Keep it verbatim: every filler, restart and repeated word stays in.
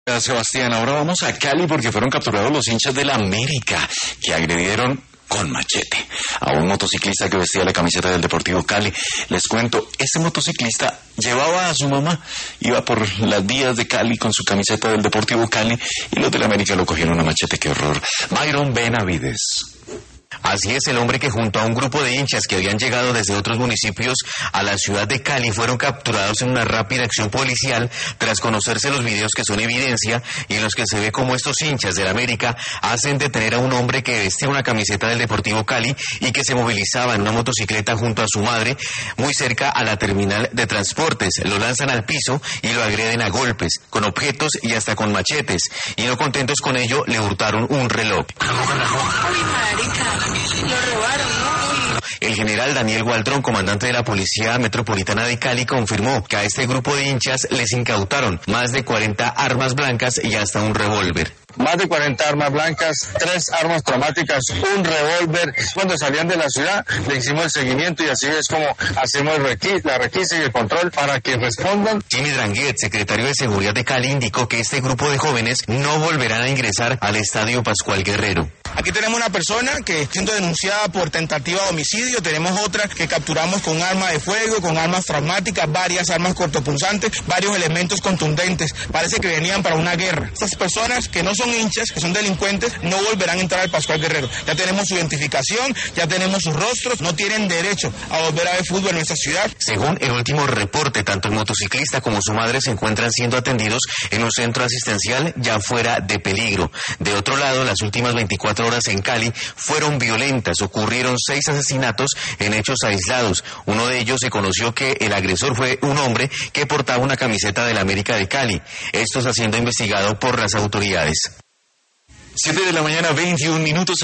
Gracias, Sebastián. Ahora vamos a Cali porque fueron capturados los hinchas del América que agredieron con machete a un motociclista que vestía la camiseta del Deportivo Cali. Les cuento, ese motociclista llevaba a su mamá, iba por las vías de Cali con su camiseta del Deportivo Cali y los del América lo cogieron a machete. ¡Qué horror! Byron Benavides. Así es, el hombre que junto a un grupo de hinchas que habían llegado desde otros municipios a la ciudad de Cali fueron capturados en una rápida acción policial tras conocerse los videos que son evidencia y en los que se ve cómo estos hinchas del América hacen detener a un hombre que vestía una camiseta del Deportivo Cali y que se movilizaba en una motocicleta junto a su madre muy cerca a la terminal de transportes. Lo lanzan al piso y lo agreden a golpes, con objetos y hasta con machetes. Y no contentos con ello, le hurtaron un reloj. Lo robaron, ¿no? El general Daniel Gualdrón, comandante de la Policía Metropolitana de Cali, confirmó que a este grupo de hinchas les incautaron más de cuarenta armas blancas y hasta un revólver. Más de cuarenta armas blancas, tres armas traumáticas, un revólver. Cuando salían de la ciudad, le hicimos el seguimiento y así es como hacemos el requis, la requisa y el control para que respondan. Jimmy Dranguet, secretario de Seguridad de Cali, indicó que este grupo de jóvenes no volverán a ingresar al Estadio Pascual Guerrero. Aquí tenemos una persona que siendo denunciada por tentativa de homicidio, tenemos otra que capturamos con arma de fuego, con armas traumáticas, varias armas cortopunzantes, varios elementos contundentes. Parece que venían para una guerra. Estas personas que no son hinchas, que son delincuentes, no volverán a entrar al Pascual Guerrero. Ya tenemos su identificación, ya tenemos sus rostros, no tienen derecho a volver a ver fútbol en nuestra ciudad. Según el último reporte, tanto el motociclista como su madre se encuentran siendo atendidos en un centro asistencial ya fuera de peligro. De otro lado, las últimas veinticuatro horas en Cali fueron violentas. Ocurrieron seis asesinatos en hechos aislados. Uno de ellos se conoció que el agresor fue un hombre que portaba una camiseta del América de Cali. Esto está siendo investigado por las autoridades. Siete de la mañana, veintiún minutos.